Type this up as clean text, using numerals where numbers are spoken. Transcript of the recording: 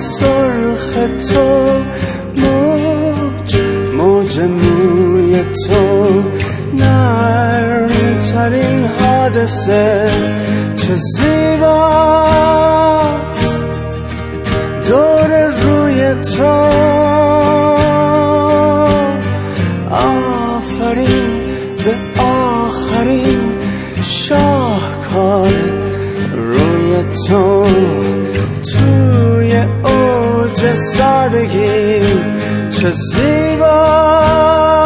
سرخ تو، موج موی تو، نرم ترین حادثه چه زیباست دور روی تو. آفرین به آخرین شاهکار روی تو، توی اوج سادگی چه زیباست.